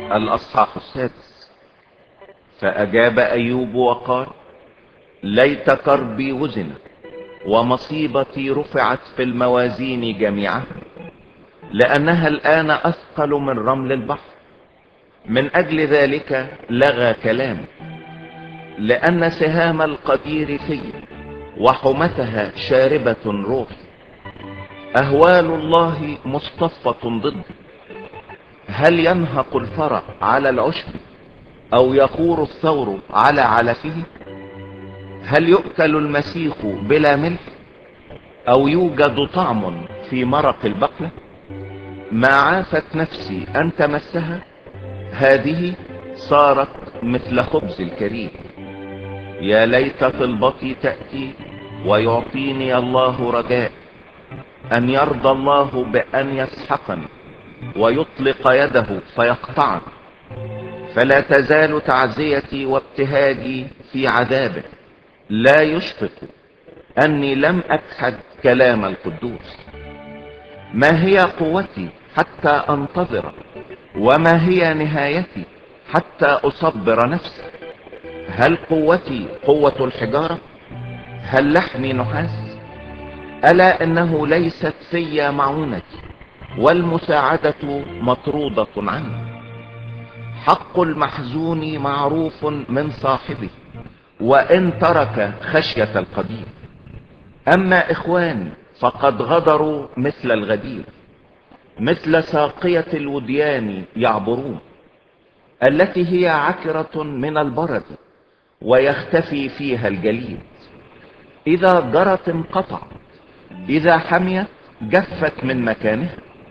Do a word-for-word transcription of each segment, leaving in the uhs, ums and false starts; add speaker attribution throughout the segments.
Speaker 1: الأصحاح السادس. فأجاب أيوب وقال: ليت كربي وزن ومصيبتي رفعت في الموازين جميعها، لأنها الآن أثقل من رمل البحر. من أجل ذلك لغى كلامي، لأن سهام القدير في وحمتها شاربة روحي. أهوال الله مصطفة ضدي. هل ينهق الفرع على العشب أو يخور الثور على علفه؟ هل يؤكل المسيخ بلا ملح أو يوجد طعم في مرق البقلة؟ ما عافت نفسي أن تمسها، هذه صارت مثل خبز الكريم. يا ليت طلبتي تأتي ويعطيني الله رجاء، أن يرضى الله بأن يسحقني ويطلق يده فيقطعني. فلا تزال تعزيتي وابتهاجي في عذابه، لا يشفق أني لم أجحد كلام القدوس. ما هي قوتي حتى أنتظر، وما هي نهايتي حتى أصبر نفسي؟ هل قوتي قوة الحجارة؟ هل لحمي نحاس؟ ألا إنه ليست في معونتي، والمساعدة مطرودة عني. حق المحزون معروف من صاحبه، وإن ترك خشية القدير. أما إخواني فقد غدروا مثل الغدير، مثل ساقية الوديان يعبرون، التي هي عكرة من البرد ويختفي فيها الجليد. إذا جرت انقطعت، إذا حميت جفت من مكانها.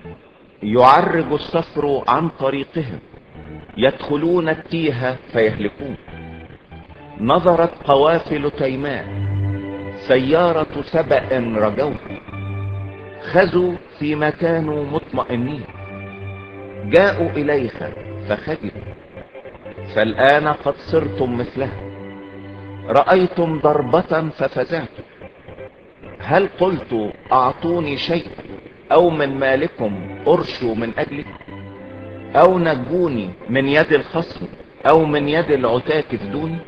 Speaker 1: يعرج الصفر عن طريقهم، يدخلون التيه فيهلكون. نظرت قوافل تيماء، سيارة سبأ رجوه. خزوا فيما كانوا مطمئنين، جاءوا إليها فخجلوا. فالآن قد صرتم مثلها، رأيتم ضربة ففزعتم. هل قلت أعطوني شيء، أو من مالكم أرشوا من أجلي، أو نجوني من يد الخصم، أو من يد العتاة كفدوني؟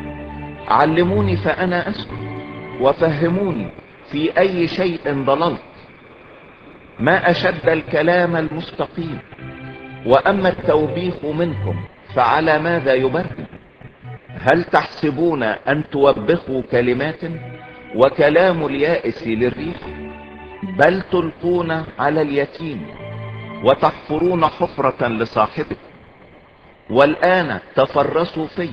Speaker 1: علموني فأنا أسكت، وفهموني في أي شيء ضللت. ما أشد الكلام المستقيم، وأما التوبيخ منكم فعلى ماذا يبرد؟ هل تحسبون أن توبخوا كلمات، وكلام اليائس للريح؟ بل تلقون على اليتيم، وتحفرون حفرة لصاحبه. والآن تفرسوا في،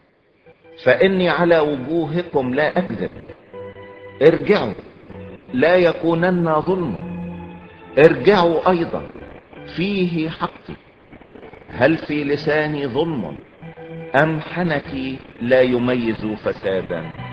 Speaker 1: فإني على وجوهكم لا أكذب. ارجعوا، لا يكونن ظلم. ارجعوا أيضا، فيه حقي. هل في لساني ظلم، أم حنكي لا يميز فسادا؟